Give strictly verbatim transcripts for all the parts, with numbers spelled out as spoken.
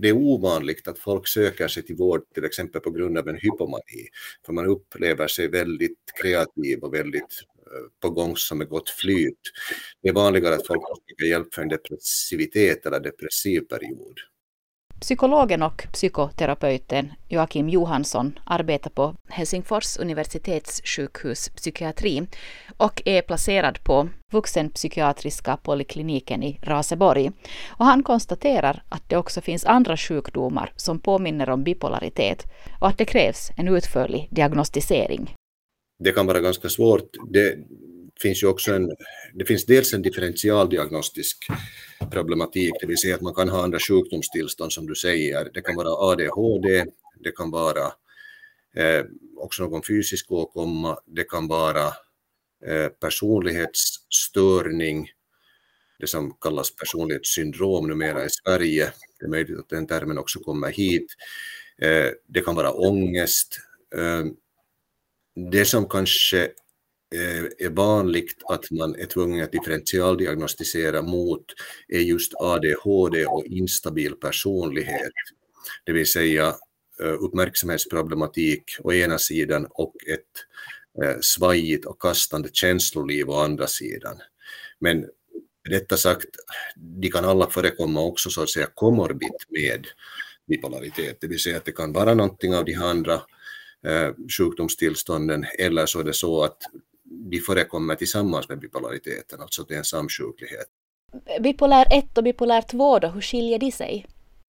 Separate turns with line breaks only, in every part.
det är ovanligt att folk söker sig till vård till exempel på grund av en hypomani. För man upplever sig väldigt kreativ och väldigt på gång som ett gott flyt. Det är vanligare att folk får hjälp för en depressivitet eller depressiv period.
Psykologen och psykoterapeuten Joakim Johansson arbetar på Helsingfors universitetssjukhus psykiatri och är placerad på vuxenpsykiatriska polikliniken i Raseborg. Och han konstaterar att det också finns andra sjukdomar som påminner om bipolaritet och att det krävs en utförlig diagnostisering.
Det kan vara ganska svårt. Det finns ju också en, det finns dels en differentialdiagnostisk problematik, det vill säga att man kan ha andra sjukdomstillstånd som du säger. Det kan vara A D H D, det kan vara eh, också någon fysisk åkomma, det kan vara eh, personlighetsstörning, det som kallas personlighetssyndrom numera i Sverige. Det är möjligt att den termen också kommer hit. Eh, det kan vara ångest. Eh, det som kanske är vanligt att man är tvungen att differentialdiagnostisera mot är just A D H D och instabil personlighet. Det vill säga uppmärksamhetsproblematik å ena sidan och ett svajigt och kastande känsloliv å andra sidan. Men detta sagt, de kan alla förekomma också så att säga komorbid med bipolaritet. Det vill säga att det kan vara någonting av de andra sjukdomstillstånden eller så är det så att de förekommer tillsammans med bipolariteten, alltså det är en samsjuklighet.
Bipolär ett och bipolär två då, hur skiljer de sig?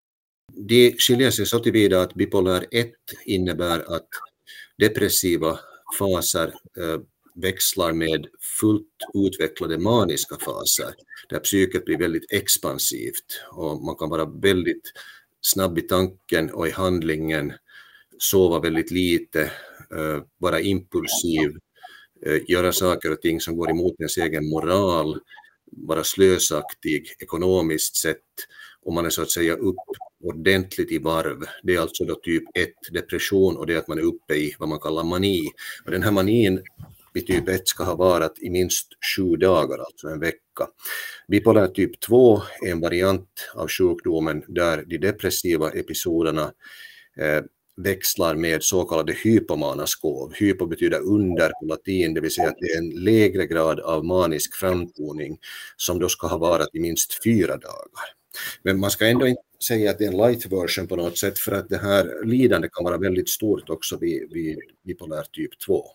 De skiljer sig så tillvida att bipolär ett innebär att depressiva faser eh, växlar med fullt utvecklade maniska faser, där psyket blir väldigt expansivt och man kan vara väldigt snabb i tanken och i handlingen, sova väldigt lite, eh, vara impulsiv, göra saker och ting som går emot ens egen moral, vara slösaktig ekonomiskt sett, och man är så att säga upp ordentligt i varv. Det är alltså då typ ett depression och det är att man är uppe i vad man kallar mani. Och den här manin vid typ ett ska ha varit i minst sju dagar, alltså en vecka. Bipolär typ två är en variant av sjukdomen där de depressiva episoderna eh, växlar med så kallade hypomana skov. Hypo betyder under på latin, det vill säga att det är en lägre grad av manisk framtoning som då ska ha varit i minst fyra dagar. Men man ska ändå inte säga att det är en light version på något sätt, för att det här lidande kan vara väldigt stort också vid, vid bipolär typ två.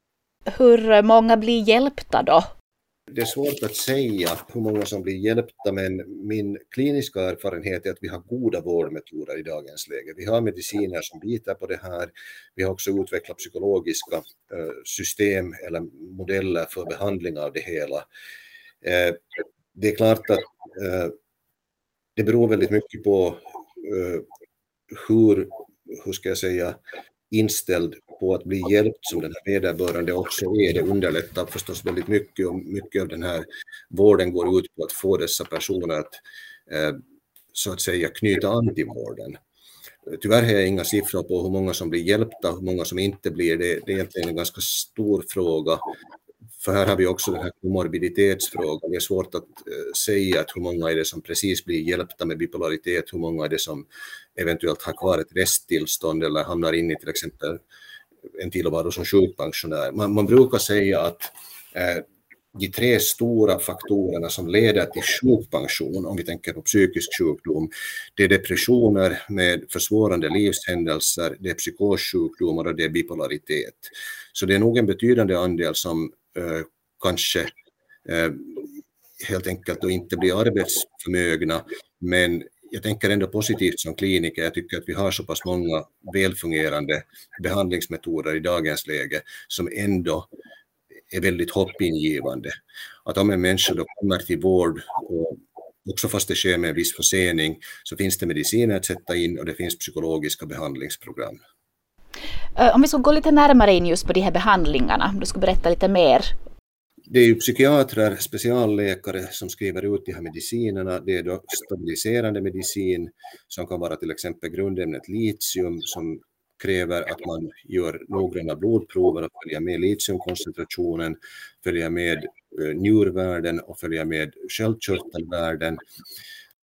Hur många blir hjälpta då?
Det är svårt att säga hur många som blir hjälpta, men min kliniska erfarenhet är att vi har goda vårdmetoder i dagens läge. Vi har mediciner som biter på det här. Vi har också utvecklat psykologiska system eller modeller för behandling av det hela. Det är klart att det beror väldigt mycket på hur, hur ska jag säga, inställd på att bli hjälpt som den här vederbörande också är. Det underlättar förstås väldigt mycket, och mycket av den här vården går ut på att få dessa personer att eh, så att säga knyta an till vården. Tyvärr har jag inga siffror på hur många som blir hjälpta, hur många som inte blir det. Det är egentligen en ganska stor fråga. För här har vi också den här komorbiditetsfrågan. Det är svårt att eh, säga att hur många är det som precis blir hjälpta med bipolaritet, hur många är det som eventuellt har kvar ett resttillstånd eller hamnar in i till exempel en tillvaro som sjukpensionär. Man, man brukar säga att eh, de tre stora faktorerna som leder till sjukpension, om vi tänker på psykisk sjukdom, det är depressioner med försvårande livshändelser, det är psykossjukdomar och det är bipolaritet. Så det är nog en betydande andel som eh, kanske eh, helt enkelt då inte blir arbetsförmögna, men jag tänker ändå positivt som kliniker. Jag tycker att vi har så pass många välfungerande behandlingsmetoder i dagens läge som ändå är väldigt hoppingivande. Att om en människa då kommer till vård, och också fast det sker med en viss försening, så finns det mediciner att sätta in och det finns psykologiska behandlingsprogram.
Om vi ska gå lite närmare in just på de här behandlingarna, du ska berätta lite mer.
Det är ju psykiatrer, specialläkare som skriver ut de här medicinerna. Det är då stabiliserande medicin som kan vara till exempel grundämnet litium, som kräver att man gör noggranna blodprover och följer med litiumkoncentrationen, följer med njurvärden och följer med sköldkörtelvärden.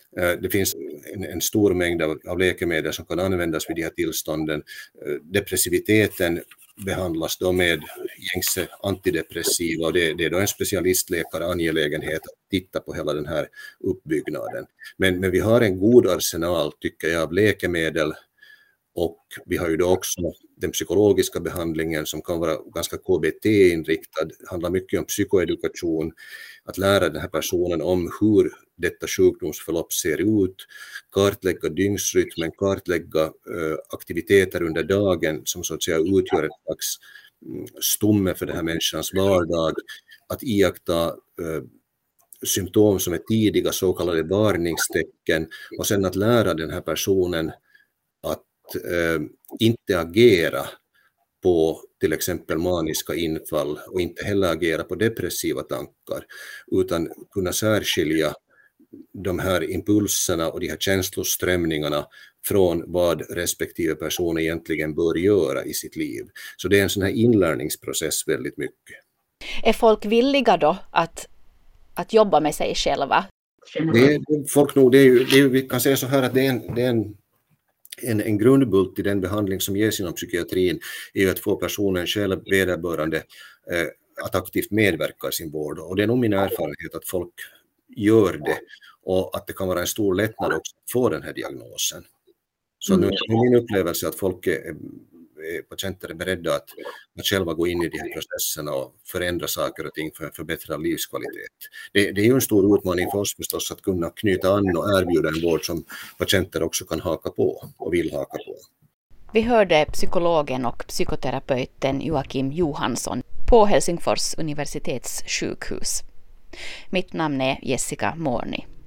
Det finns en, en stor mängd av, av läkemedel som kan användas vid de här tillstånden. Depressiviteten behandlas då med gängse antidepressiva och det, det är då en specialistläkare angelägenhet att titta på hela den här uppbyggnaden. Men, men vi har en god arsenal tycker jag av läkemedel och vi har ju då också den psykologiska behandlingen som kan vara ganska K B T-inriktad, handlar mycket om psykoedukation, att lära den här personen om hur detta sjukdomsförlopp ser ut, kartlägga dygnsrytmen, kartlägga uh, aktiviteter under dagen som så att säga utgör ett slags um, stomme för den här människans vardag, att iaktta uh, symptom som är tidiga, så kallade varningstecken och sen att lära den här personen att uh, inte agera på till exempel maniska infall och inte heller agera på depressiva tankar utan kunna särskilja de här impulserna och de här känsloströmningarna från vad respektive person egentligen bör göra i sitt liv. Så det är en sån här inlärningsprocess väldigt mycket.
Är folk villiga då att, att jobba med sig själva?
Det är, folk nog, det är ju, det är, vi kan säga så här att det är en, det är en En, en grundbult i den behandling som ges inom psykiatrin är ju att få personen själv vederbörande eh, att aktivt medverka i sin vård. Och det är nog min erfarenhet att folk gör det och att det kan vara en stor lättnad också att få den här diagnosen. Så nu är min upplevelse att folk är, är, patienter är beredda att, att själva gå in i de här processerna och förändra saker och ting för att förbättra livskvalitet. Det, det är ju en stor utmaning för oss förstås att kunna knyta an och erbjuda en vård som patienter också kan haka på och vill haka på.
Vi hörde psykologen och psykoterapeuten Joakim Johansson på Helsingfors universitetssjukhus. Mitt namn är Jessica Morni.